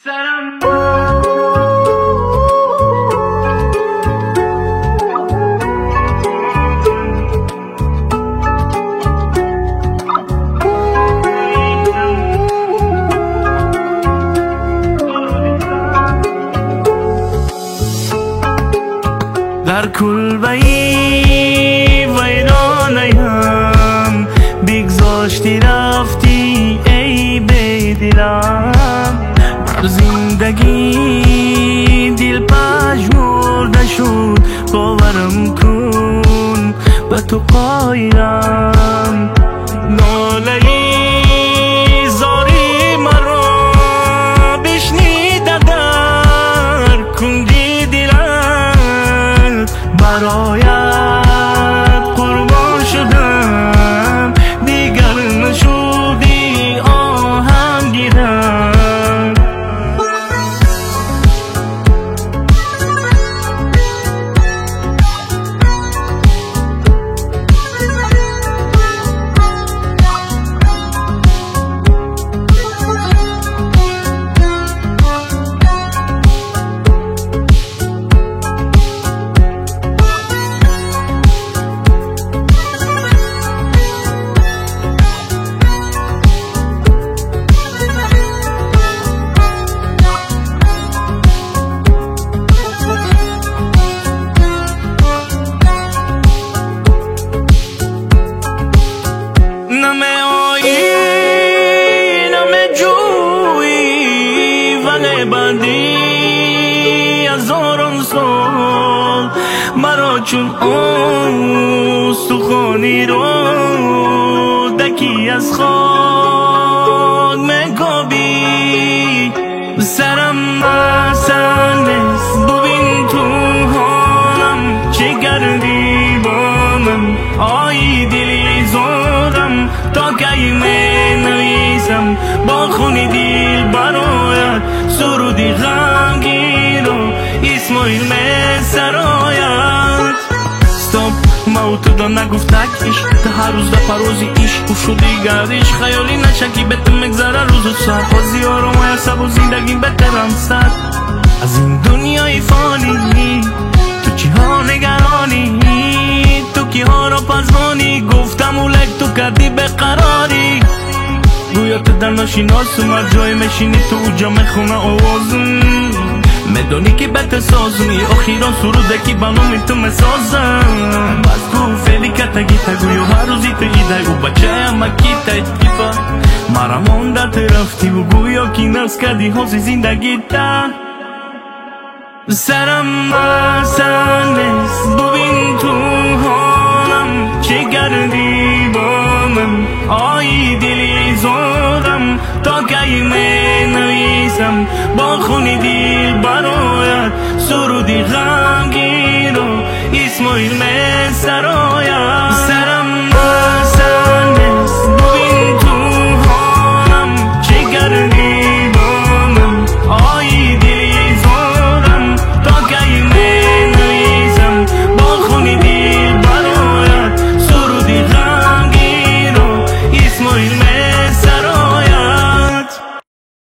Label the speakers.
Speaker 1: سرم در کلبه‌ای ویرانه‌ام بگذاشتی رفتی ای بی دلم بر زندگی دل پژمرده شد باورم کن به تو قایلم ناله‌ای زاری مرا بشنیده در کنج دلم برایت قربان شدم دیگر نشدی آهم گیرم نمی آیی نمی جویی ولی بعدی هزاران سال مرا چون استخوانی رو دکی از خاک میکاوی سرم مسل نیست ببین تو حالم چه کردی با من آی دلی زارم تا کی می نویسم با خونی دل برایت سرودی غمگین و اسمایل می سرایت ستاپ موت دا نگفتک عشق تا هر روز دا پروزی عشق و شدی گردش خیالی نشکی به تو مگذره روز و ساعت بازی آرام و عصب و زندگی بهترم سر از این دنیای فانی تو چی ها نگرانی تو کی ها را پزمانی گفتم اولک تو کردی به قراری گویا تو در ناشناسم هر جای میشینی تو اوجا میخونه آوازم میدونی که بهت سازمی آخیران سروده که بنامی تو میسازم بس تو فعلی کتگی تگویو هر روزی تو ایده و بچه همه کی تیپا مرا مانده رفتی و گویا کی نفس کردی حاضی زندگی تا سرم مسل نیست ببین تو حالم چه کردی با من آی دلی زارم تا کی می نویسم با خونی دل برایت سرودی غمگین و اسمایل می سرایت